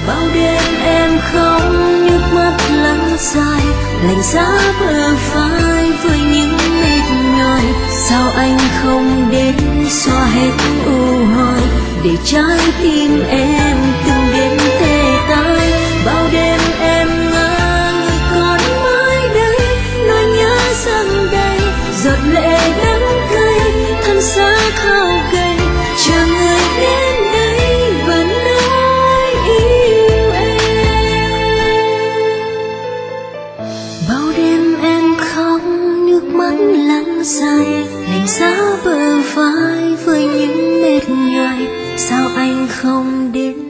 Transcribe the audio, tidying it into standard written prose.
Bao đêm em khóc nước mắt lăn dài, lạnh giá bờ vai với những mệt nhòi. Sao anh không đến xóa hết u hoài, để trái tim em từng đêm tê tái. Bao đêm em ngỡ người còn mãi đây, nỗi nhớ dâng đầy, giọt lệ đắng cay, thân xác khao gầy, chờ người đến đây và nói yêu em. Bao đêm em khóc nước mắt lăn dài, lạnh giá bờ vai với những mệt nhoài. Sao anh không đến